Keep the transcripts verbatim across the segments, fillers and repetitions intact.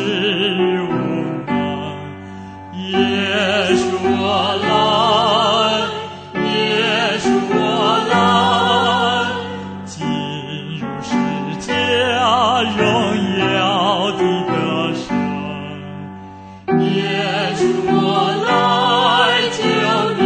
我们。耶稣我来，耶稣我来，进入世界荣耀的歌声。耶稣我来救你，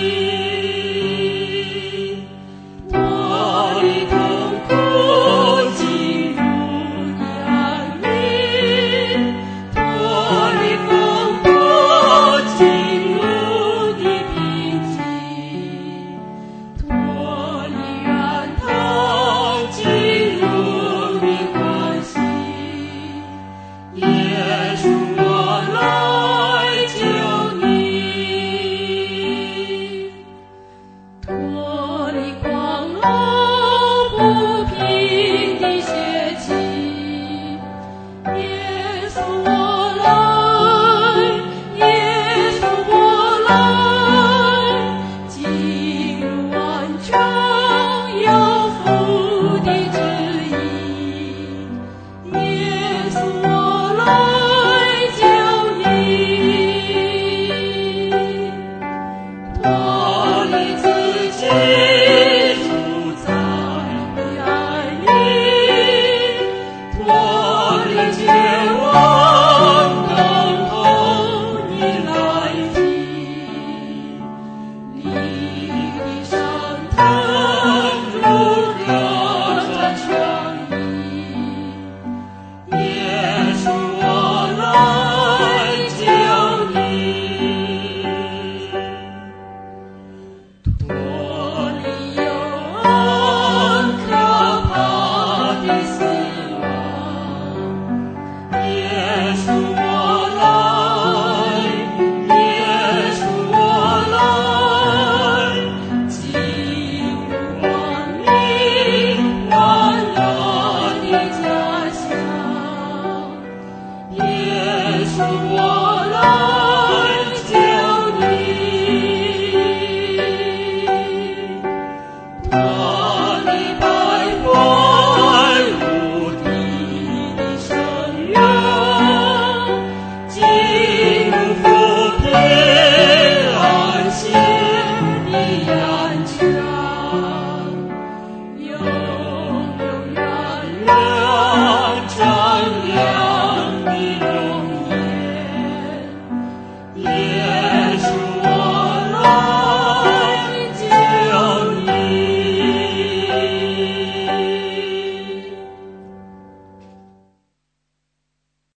脱离痛苦，进入你安宁，脱离风波，进入你平静，脱离怨痛，进入你欢喜。耶稣我来救你，脱离狂傲不平的血气。耶稣我来，耶稣我来，进入完全有福的旨意。耶稣我来救你，脱离自己主宰的爱你，脱离绝望等候你来临。你的伤疼如歌传全意，耶稣我来救你，脱离幽暗可怕的死亡。耶稣我来，耶稣我来，进入光明欢乐的家乡。耶稣我